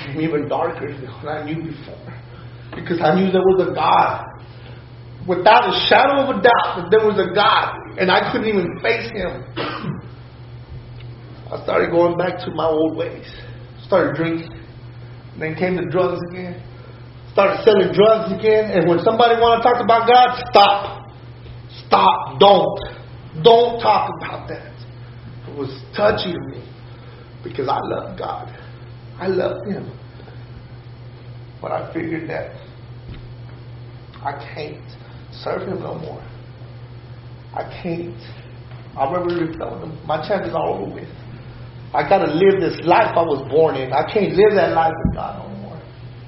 became even darker than what I knew before. Because I knew there was a God. Without a shadow of a doubt that there was a God. And I couldn't even face Him. I started going back to my old ways. Started drinking. And then came the drugs again. Started selling drugs again. And when somebody want to talk about God, stop. Stop. Don't talk about that. It was touchy to me. Because I love God. I love Him. But I figured that I can't serve Him no more. I can't. I remember telling Him, my chances are over with. I got to live this life I was born in. I can't live that life with God no more.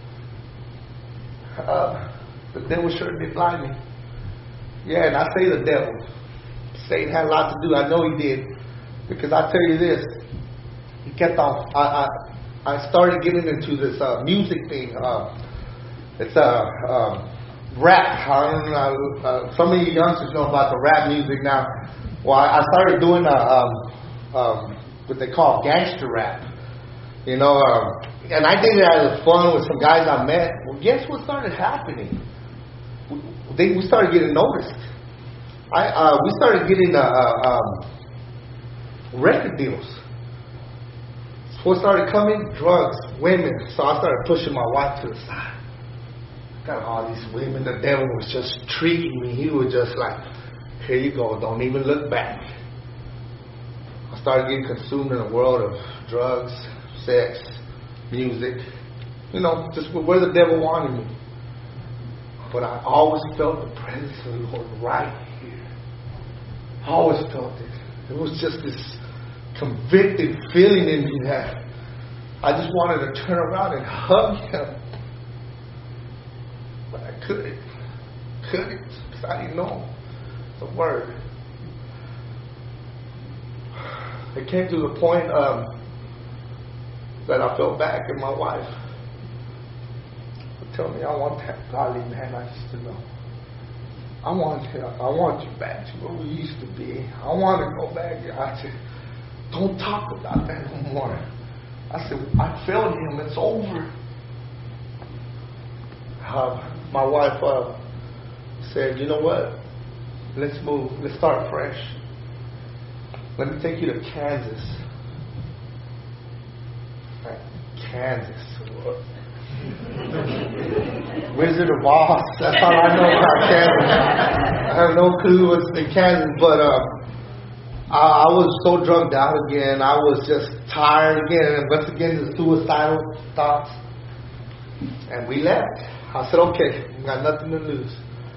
The devil sure did blind me. Yeah, and I say the devil. Satan had a lot to do. I know he did. Because I tell you this. He kept on. I started getting into this music thing. It's rap. I don't know, some of you youngsters know about the rap music now. Well, I started doing what they call gangster rap. You know, and I did it as fun with some guys I met. Well, guess what started happening? We started getting noticed. We started getting record deals. So what started coming? Drugs, women. So I started pushing my wife to the side. Got all these women. The devil was just treating me. He was just like, here you go. Don't even look back. I started getting consumed in a world of drugs, sex, music. You know, just where the devil wanted me. But I always felt the presence of the Lord right here. I always felt it. It was just this convicted feeling in me that I just wanted to turn around and hug Him. But I couldn't. Because I didn't know the Word. It came to the point that I felt back in my wife. Tell me, I want that godly man I used to know. I want you back to where we used to be. I want to go back. I said, don't talk about that no more. I said, I failed Him. It's over. My wife said, you know what? Let's move. Let's start fresh. Let me take you to Kansas. Kansas. Wizard of Oz. That's all I know about Kansas. I have no clue what's in Kansas, but I was so drugged out again. I was just tired again, and once again the suicidal thoughts. And we left. I said, okay, we got nothing to lose.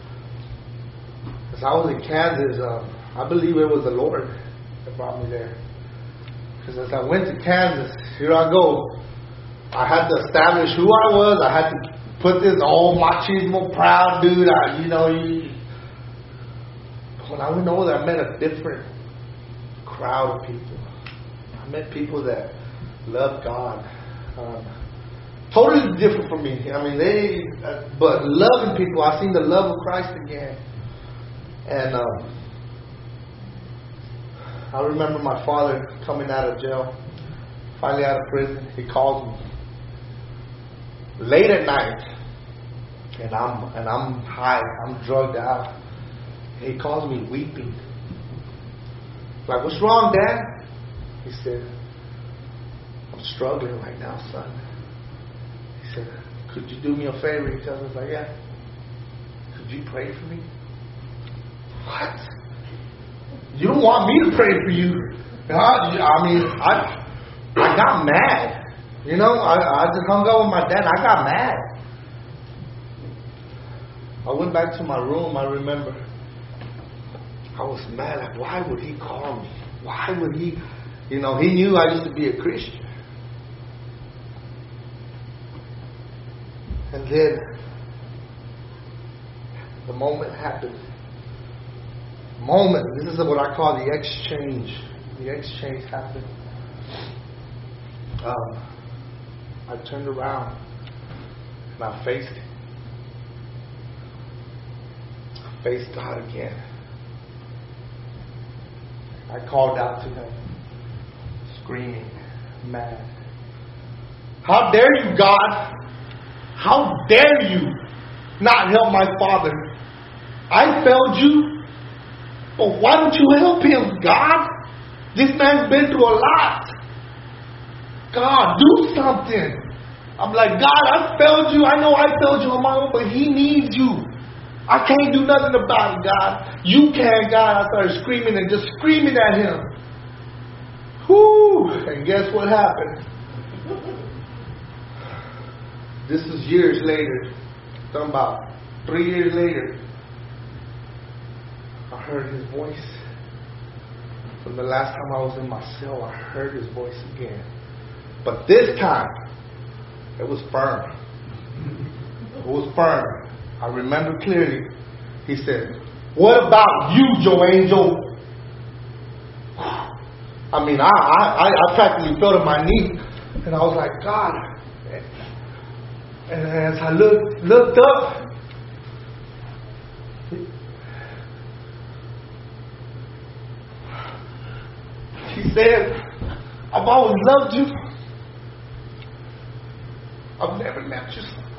As I was in Kansas, I believe it was the Lord that brought me there. Because as I went to Kansas, here I go. I had to establish who I was. I had to put this old machismo proud dude. When I went over there, I met a different crowd of people. I met people that love God. Totally different from me. I mean, but loving people. I seen the love of Christ again. And I remember my father coming out of jail, finally out of prison. He calls me late at night, and I'm high. I'm drugged out. He calls me weeping. Like, what's wrong, Dad? He said, I'm struggling right now, son. He said, could you do me a favor? He tells me, like, yeah. Could you pray for me? What? You don't want me to pray for you? I mean, I got mad. You know, I just hung out with my dad. I got mad. I went back to my room. I remember I was mad. Like, why would he call me? Why would he? You know, he knew I used to be a Christian. And then the moment happened. This is what I call the exchange. The exchange happened. I turned around and I faced him. I faced God again. I called out to Him, screaming, mad. How dare you, God? How dare you not help my father? I failed you, but why don't you help him, God? This man's been through a lot. God, do something. I'm like, God, I failed you. I know I failed you on my own, but he needs you. I can't do nothing about it, God. You can, God. I started screaming and just screaming at him. Whoo! And guess what happened? This is years later. Talking about 3 years later. I heard his voice. From the last time I was in my cell, I heard his voice again. But this time, it was firm. It was firm. I remember clearly. He said, "What about you, Joe Angel?" I mean, I practically fell to my knee. And I was like, God. And as I looked up, he said, "I've always loved you. I've never left you."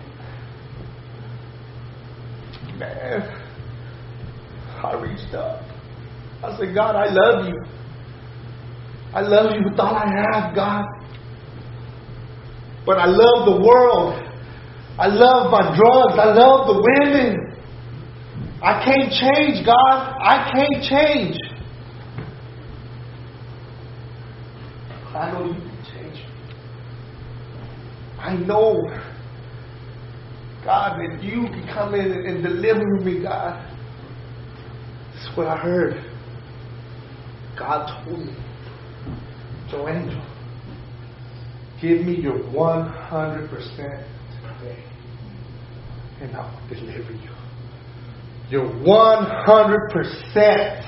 Man, I reached up. I said, God, I love you. I love you with all I have, God. But I love the world. I love my drugs. I love the women. I can't change, God. I can't change. I know you can change. I know, God, that you can come in and deliver me, God. This is what I heard. God told me, Joe Angel, give me your 100% today, and I will deliver you. Your 100%.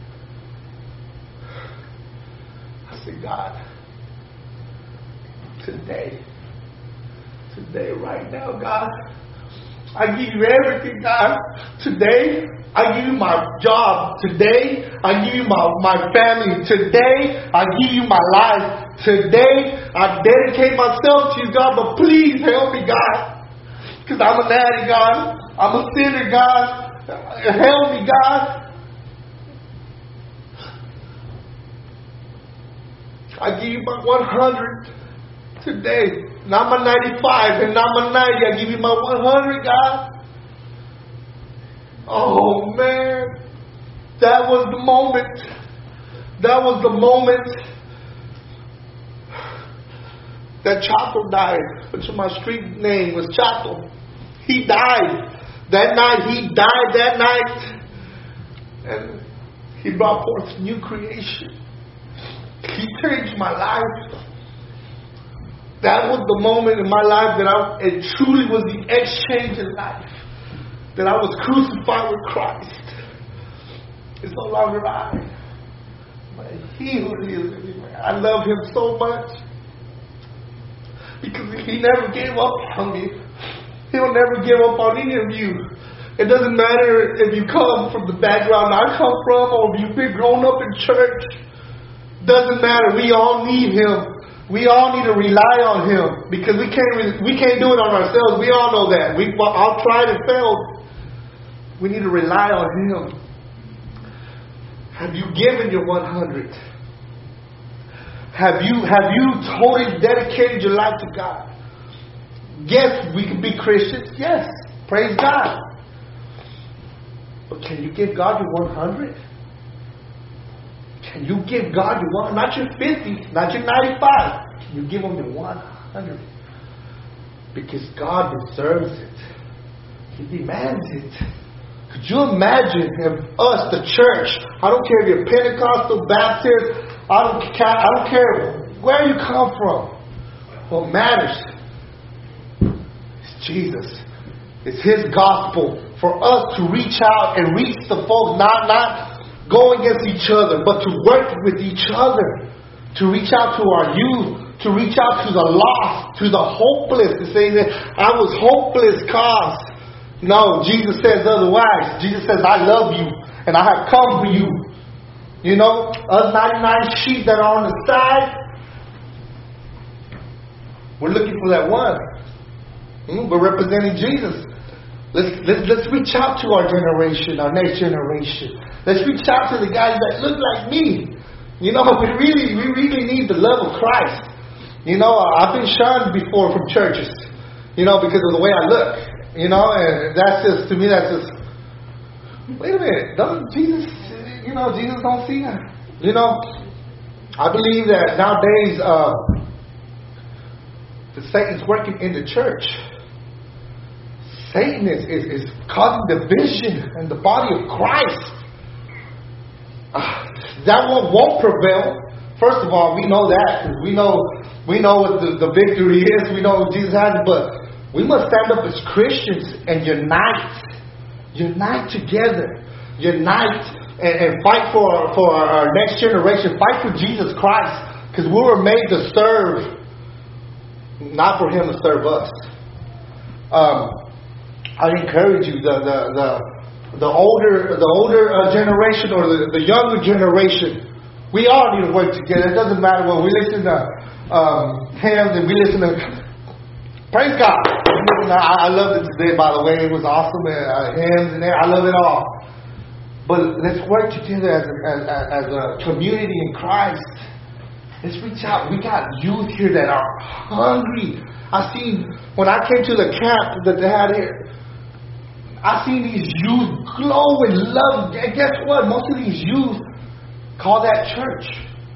I said, God, today, right now, God, I give you everything, God. Today, I give you my job. Today, I give you my family. Today, I give you my life. Today, I dedicate myself to you, God. But please help me, God. Because I'm an addict, God. I'm a sinner, God. Help me, God. I give you my 100 today. Not my 95 and not my 90. I give you my 100, God. Oh, man. That was the moment. That was the moment that Chato died. Which my street name was Chato. He died. That night, he died that night. And he brought forth new creation. He changed my life. That was the moment in my life that it truly was the exchange in life. That I was crucified with Christ. It's no longer I, but He who lives in me. I love Him so much because He never gave up on me. He'll never give up on any of you. It doesn't matter if you come from the background I come from or if you've been grown up in church. Doesn't matter. We all need Him. We all need to rely on Him because we can't do it on ourselves. We all know that. We all tried and failed. We need to rely on Him. Have you given your 100? Have you totally dedicated your life to God? Yes, we can be Christians. Yes, praise God. But can you give God your 100? Can you give God your 100? Not your 50, not your 95. Can you give Him your 100? Because God deserves it. He demands it. Could you imagine if us, the church, I don't care if you're Pentecostal, Baptist, I don't care where you come from. What matters is Jesus. It's His gospel for us to reach out and reach the folks, not go against each other, but to work with each other, to reach out to our youth, to reach out to the lost, to the hopeless, to say that I was hopeless cause. No, Jesus says otherwise. Jesus says, I love you and I have come for you. You know, us 99 sheep that are on the side, We're looking for that one. We're representing Jesus. Let's reach out to our generation, our next generation. Let's reach out to the guys that look like me. We really need the love of Christ. I've been shunned before from churches, because of the way I look. And that's just, to me, that's just, wait a minute, doesn't Jesus, Jesus don't see that. I believe that nowadays, Satan's working in the church. Satan is causing division in the body of Christ. That won't prevail. First of all, we know that. We know what the victory is. We know what Jesus has. But we must stand up as Christians and unite. Unite together. Unite and fight for our next generation. Fight for Jesus Christ. Because we were made to serve, not for Him to serve us. I encourage you, the older generation or the younger generation, we all need to work together. It doesn't matter when we listen to hymns and we listen to praise God. I loved it today, by the way. It was awesome. Hymns and I love it all. But let's work together as a community in Christ. Let's reach out. We got youth here that are hungry. I seen when I came to the camp that they had here, I seen these youth glow and love. And guess what? Most of these youth call that church.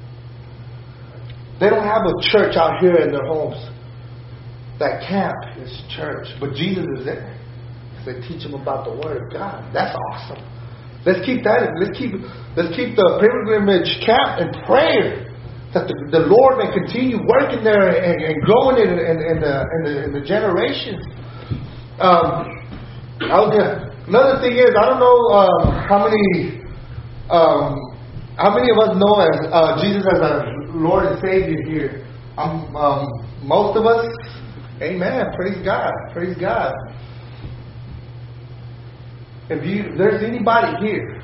They don't have a church out here in their homes. That camp is church. But Jesus is there. They teach them about the Word of God. That's awesome. Let's keep that. Let's keep the pilgrimage camp in prayer. That the Lord may continue working there and growing it in the generations. Another thing is, I don't know how many of us know as Jesus as our Lord and Savior here. Most of us. Amen. Praise God. Praise God. If there's anybody here,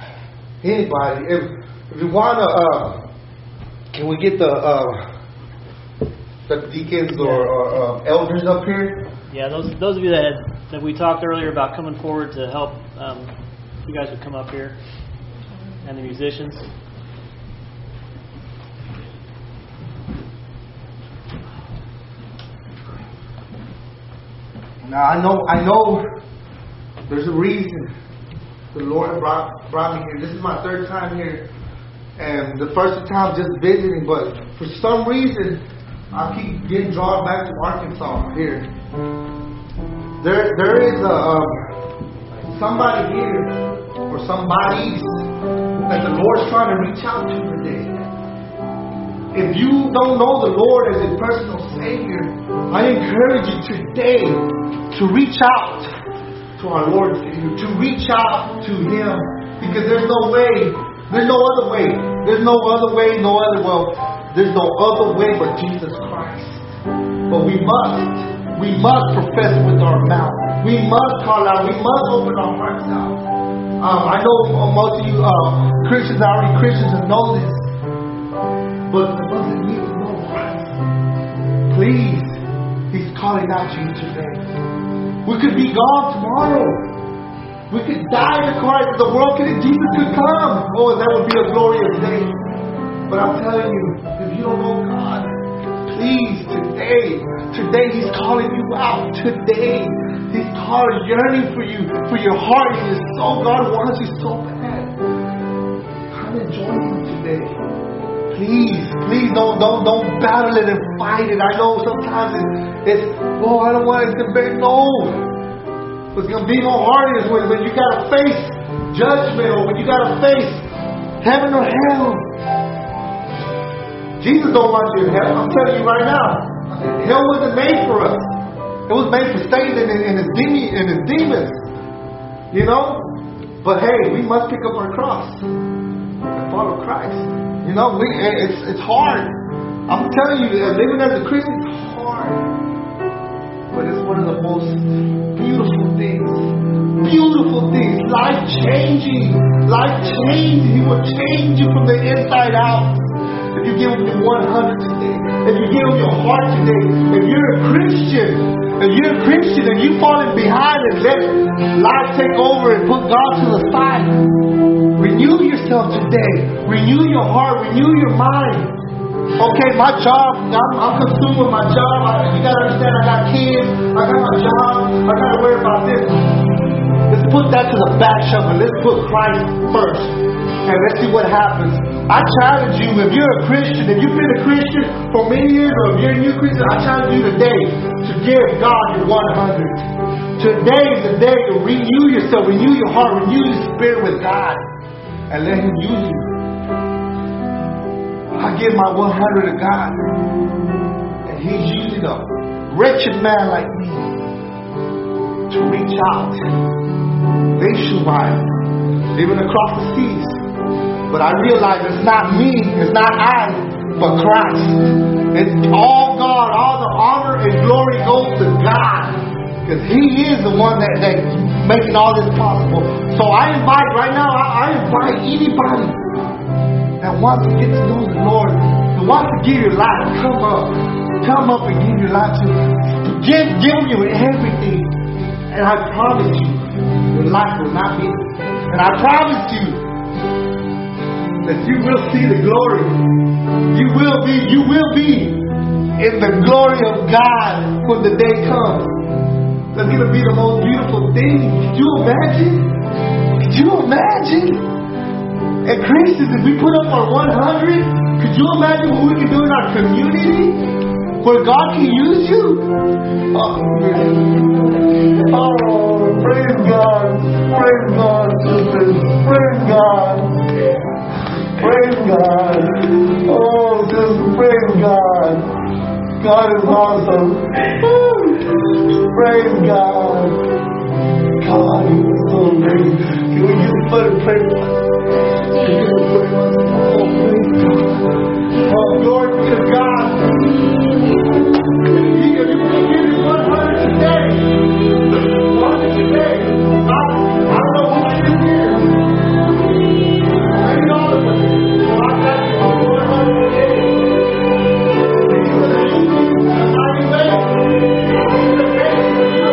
if you want to. Can we get the deacons or elders up here? Yeah, those of you that we talked earlier about coming forward to help, you guys would come up here, and the musicians. Now I know there's a reason the Lord brought me here. This is my third time here. And the first time just visiting, but for some reason I keep getting drawn back to Arkansas here. There is somebody here or somebody's that the Lord's trying to reach out to today. If you don't know the Lord as your personal Savior, I encourage you today to reach out to our Lord and Savior, to reach out to Him, because there's no way. There's no other way. There's no other way, no other well. There's no other way but Jesus Christ. But we must profess with our mouth. We must call out. We must open our hearts out. I know most of you Christians are already Christians and know this. But it doesn't mean to know Christ. Please, He's calling out to you today. We could be gone tomorrow. We could die in Christ. The world Jesus could come. Oh, that would be a glorious day. But I'm telling you, if you don't know God, please, today He's calling you out. Today, He's calling, yearning for you, for your heart. God wants you so bad. Come and join Him today. Please don't battle it and fight it. I know sometimes it's I don't want it to be. No. What's going to be more hard is when you got to face judgment or when you got to face heaven or hell. Jesus don't want you in hell. I'm telling you right now. Hell wasn't made for us. It was made for Satan and his demons. But hey, we must pick up our cross and follow Christ. It's hard. I'm telling you, living as a Christian is hard. But it's one of the most beautiful things. Life-changing. He will change you from the inside out. If you give Him your 100 today. If you give Him your heart today. If a Christian and you've fallen behind and let life take over and put God to the side, renew yourself today. Renew your heart. Renew your mind. Okay, my job, I'm consumed with my job. You got to understand, I got kids. I got my job. I got to worry about this. Let's put that to the back shelf and let's put Christ first. And let's see what happens. I challenge you, if you're a Christian, if you've been a Christian for many years, or if you're a new Christian, I challenge you today to give God your 100. Today is the day to renew yourself, renew your heart, renew your spirit with God, and let Him use you. I give my 100 to God, and He's using a wretched man like me to reach out nationwide, even across the seas. But I realize it's not me, it's not I, but Christ. It's all God, all the honor and glory goes to God. Because He is the one that's making all this possible. So I invite, right now, I invite anybody that wants to get to know the Lord, that wants to give your life, come up. Come up and give your life to Him. Give you everything. And I promise you, your life will not be. And I promise you, that you will see the glory. You will be in the glory of God when the day comes. That's going to be the most beautiful thing. Could you imagine? Could you imagine? And Christians, if we put up our 100, could you imagine what we can do in our community? Where God can use you? Oh, praise God. Praise God, sisters. Praise God. Praise God. Oh, just praise God. God is awesome. Praise God. God is so great. Can we get somebody to pray? Oh, praise God. Oh, glory be to God. If you can give me 100 today, 100 today, I don't know who is here. Maybe all of us. I got you 100 today. And you're going to use me in a mighty way. In the face of you,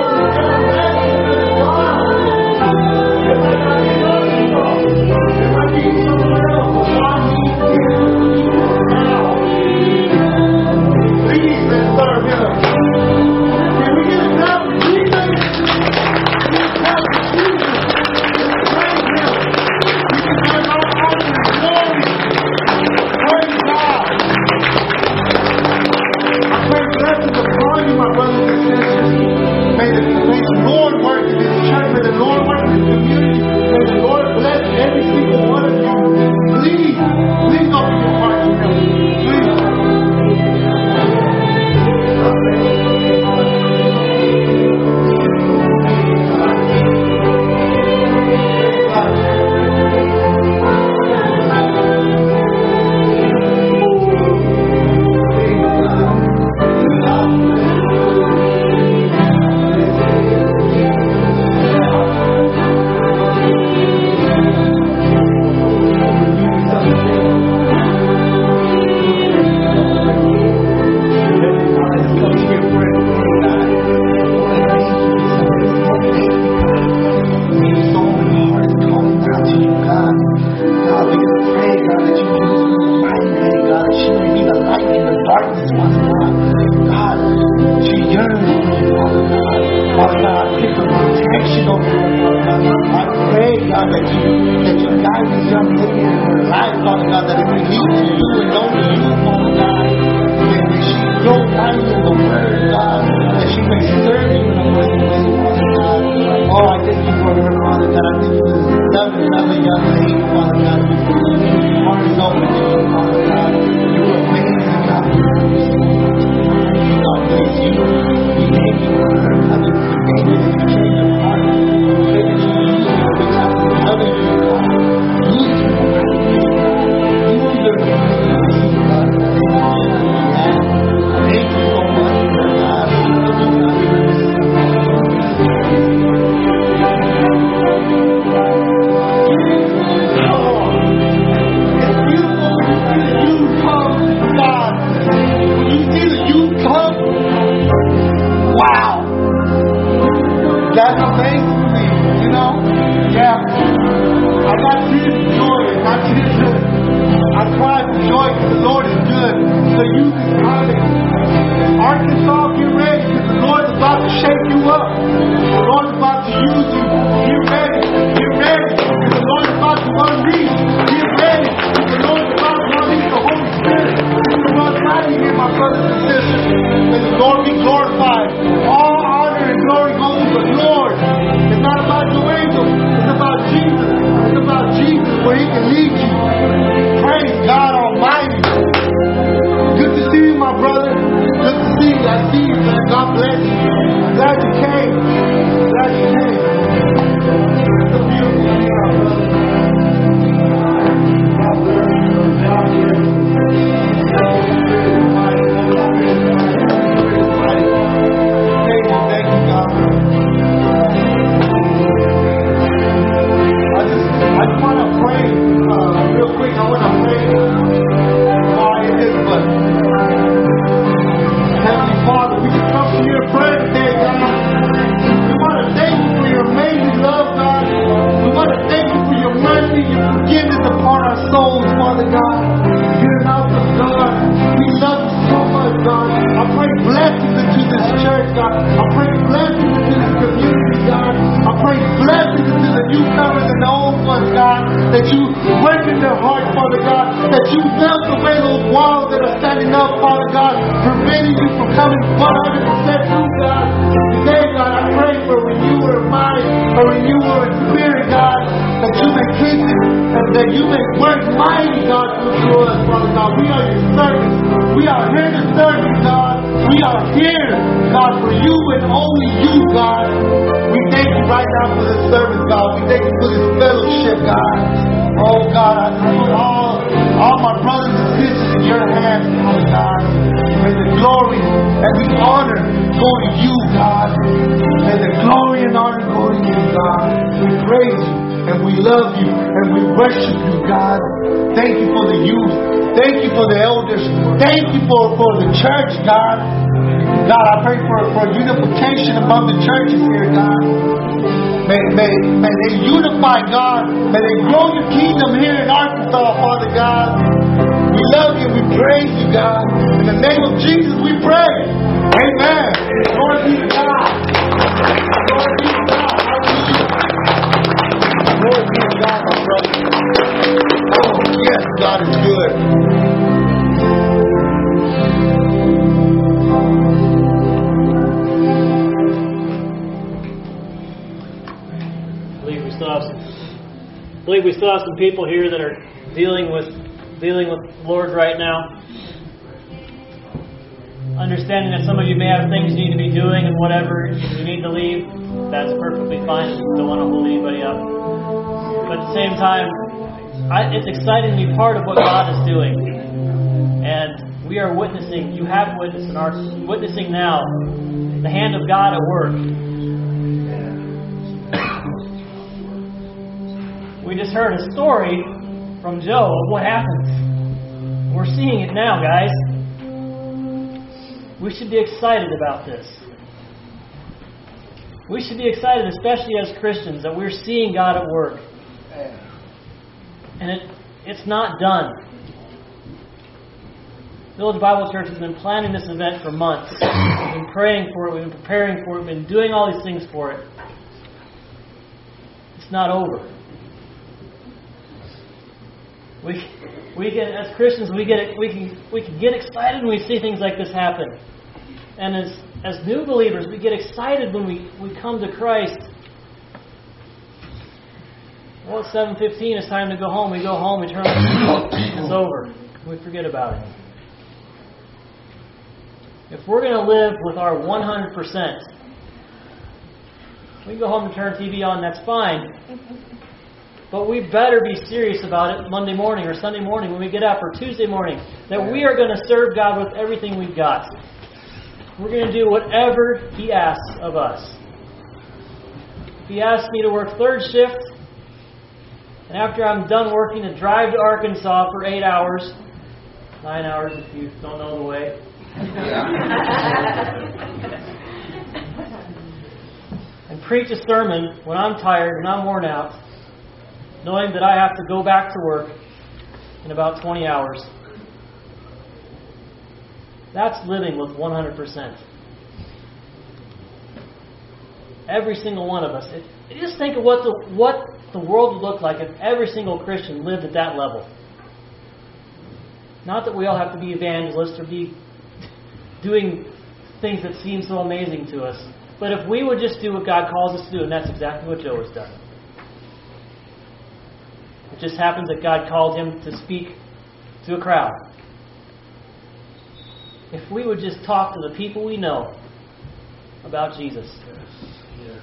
it might not be nothing. It might be somewhere else. God needs you now. Please, let's serve Him. Can we get a clap for Jesus? Can we clap for Jesus? Let's praise Him. We can give all honor and glory. Praise God. I pray blessings upon you, my brothers and sisters. May the Lord work in this church. May the Lord work in this community. May the Lord bless every single one of you. Please open your heart to Him. Please. Oh, like I'm angry, you know? Yeah. I got tears of joy. I cry for joy because the Lord is good. The youth is coming. Arkansas, get ready because the Lord is about to shake you up. The Lord is about to use you. Get ready. Get ready because the Lord is about to unleash. Get ready because the Lord is about to unleash the Holy Spirit. This is what's mighty here, my brothers and sisters. May the Lord be glorified. All honor and glory goes to the Lord. It's not about your angels. It's about Jesus. It's about Jesus where He can lead you. Praise God Almighty. Good to see you, my brother. Good to see you. I see you, man. God bless you. Glad you came. Glad you came. It's a beautiful thing, my brother. God bless you. God bless you. Thank you, God. I just want to pray real quick. I want to pray while it is, but Heavenly Father, we just come to you and pray today, God. We want to thank you for your amazing love, God. We want to thank you for your mercy, your forgiveness upon our souls, Father God. You're an awesome God. We love you so much, God. I pray blessings into this church, God. I pray blessings into this community, God. I pray blessings into the newcomers and the old ones, God. That you work in their hearts, Father God. That you melt away those walls that are standing up, Father God, preventing you from coming 100% through, God. Today, God, I pray for a renewal of mind, a renewal of spirit, God. That you may keep it, and that you may work mighty, God, through us, Father God. We are your servants. We are here to serve you, God. We are here, God, for you and only you, God. We thank you right now for this service, God. We thank you for this fellowship, God. Oh, God, I just put all my brothers and sisters in your hands, Father God. May the glory and the honor go to you, God. May the glory and honor go to you, God. We praise you and we love you and we worship you, God. Thank you for the youth. Thank you for the elders. Thank you for the church, God. God, I pray for unification among the churches here, God. May they unify, God. May they grow your kingdom here in Arkansas, Father God. We love you. We praise you, God. In the name of Jesus, we pray. Amen. Glory be to God. Glory be to God. Glory be to God, my brother. Oh, yes, God is good. I believe we still have some people here that are dealing with Lord right now. Understanding that some of you may have things you need to be doing and whatever, if you need to leave, that's perfectly fine. Don't want to hold anybody up. But at the same time, it's exciting to be part of what God is doing. And we are witnessing, you have witnessed and are witnessing now the hand of God at work. We just heard a story from Joe of what happens. We're seeing it now, guys. We should be excited about this. We should be excited, especially as Christians, that we're seeing God at work. And it's not done. Village Bible Church has been planning this event for months. We've been praying for it. We've been preparing for it. We've been doing all these things for it. It's not over. We get, as Christians, we can get excited when we see things like this happen. And as new believers, we get excited when we come to Christ. Well, it's 7:15. It's time to go home. We go home. We turn on the TV. It's over. We forget about it. If we're going to live with our 100%, we can go home and turn TV on. That's fine. But we better be serious about it Monday morning or Sunday morning when we get up, or Tuesday morning, that we are going to serve God with everything we've got. We're going to do whatever He asks of us. If He asks me to work third shift, and after I'm done working, to drive to Arkansas for 8 hours, 9 hours if you don't know the way, and preach a sermon when I'm tired and I'm worn out, knowing that I have to go back to work in about 20 hours. That's living with 100%. Every single one of us. Just think of what the world would look like if every single Christian lived at that level. Not that we all have to be evangelists or be doing things that seem so amazing to us, but if we would just do what God calls us to do, and that's exactly what Joe has done. It just happens that God called him to speak to a crowd. If we would just talk to the people we know about Jesus. Yes.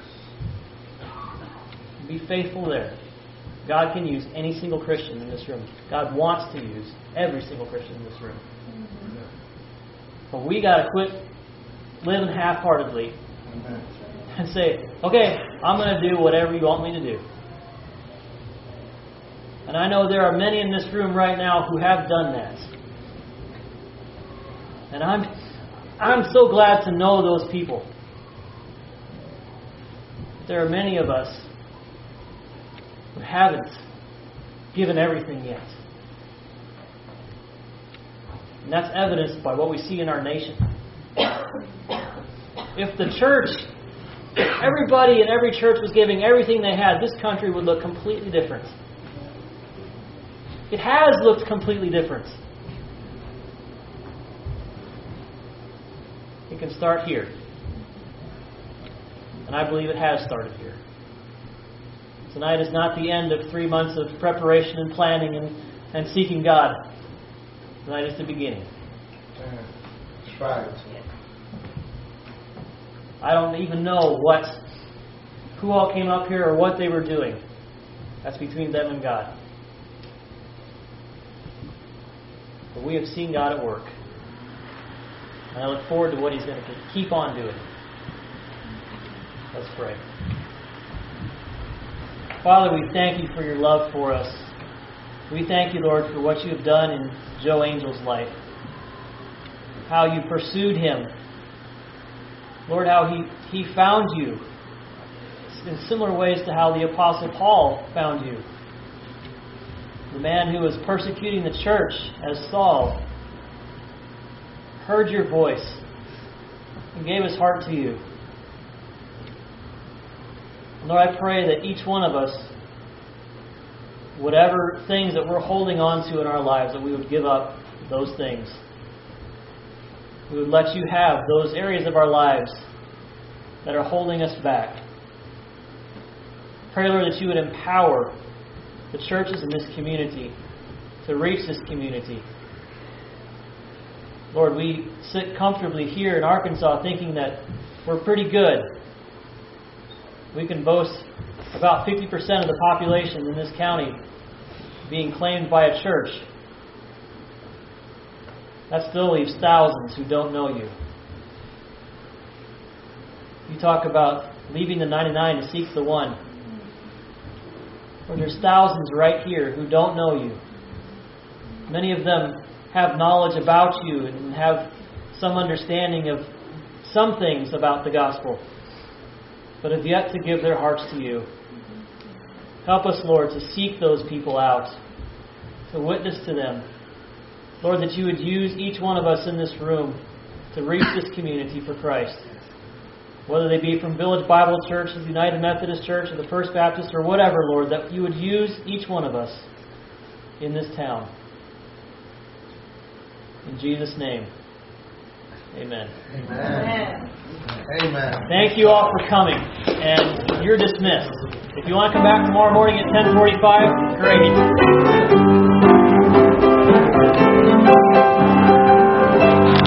Be faithful there. God can use any single Christian in this room. God wants to use every single Christian in this room. But we got to quit living half-heartedly and say, okay, I'm going to do whatever you want me to do. And I know there are many in this room right now who have done that. And I'm so glad to know those people. There are many of us who haven't given everything yet. And that's evidenced by what we see in our nation. If the church, if everybody in every church was giving everything they had, this country would look completely different. It has looked completely different. It can start here. And I believe it has started here. Tonight is not the end of 3 months of preparation and planning and seeking God. Tonight is the beginning. That's right. I don't even know who all came up here or what they were doing. That's between them and God. But we have seen God at work. And I look forward to what He's going to keep on doing. Let's pray. Father, we thank You for Your love for us. We thank You, Lord, for what You have done in Joe Angel's life. How You pursued him. Lord, how he found You in similar ways to how the Apostle Paul found You. The man who was persecuting the church as Saul heard Your voice and gave his heart to You. Lord, I pray that each one of us, whatever things that we're holding on to in our lives, that we would give up those things. We would let You have those areas of our lives that are holding us back. Pray, Lord, that You would empower the churches in this community to reach this community. Lord, we sit comfortably here in Arkansas thinking that we're pretty good. We can boast about 50% of the population in this county being claimed by a church. That still leaves thousands who don't know You. You talk about leaving the 99 to seek the one. Well, there's thousands right here who don't know You. Many of them have knowledge about You and have some understanding of some things about the gospel, but have yet to give their hearts to You. Help us, Lord, to seek those people out, to witness to them. Lord, that You would use each one of us in this room to reach this community for Christ. Whether they be from Village Bible Church, the United Methodist Church, or the First Baptist, or whatever, Lord, that You would use each one of us in this town. In Jesus' name, amen. Amen. Amen. Thank you all for coming, and you're dismissed. If you want to come back tomorrow morning at 10:45, great.